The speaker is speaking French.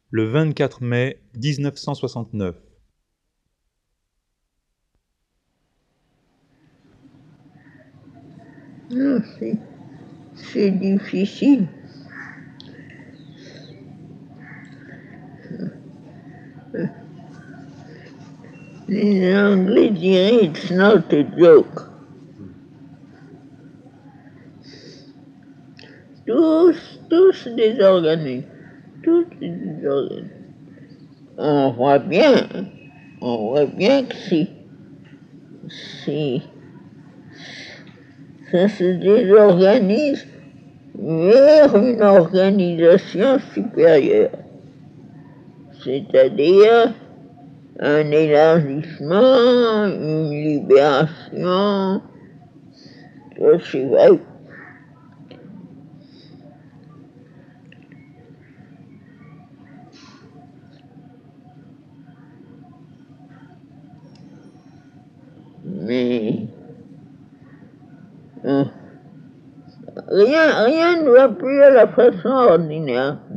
le 24 mai 1969. Non, c'est difficile. Les Anglais diraient it's not a joke. Tous désorganisés. Tous désorganisés. On voit bien que si ça se désorganise vers une organisation supérieure, c'est-à-dire un élargissement, une libération, ça c'est vrai. Mais rien ne va plus à la façon ordinaire.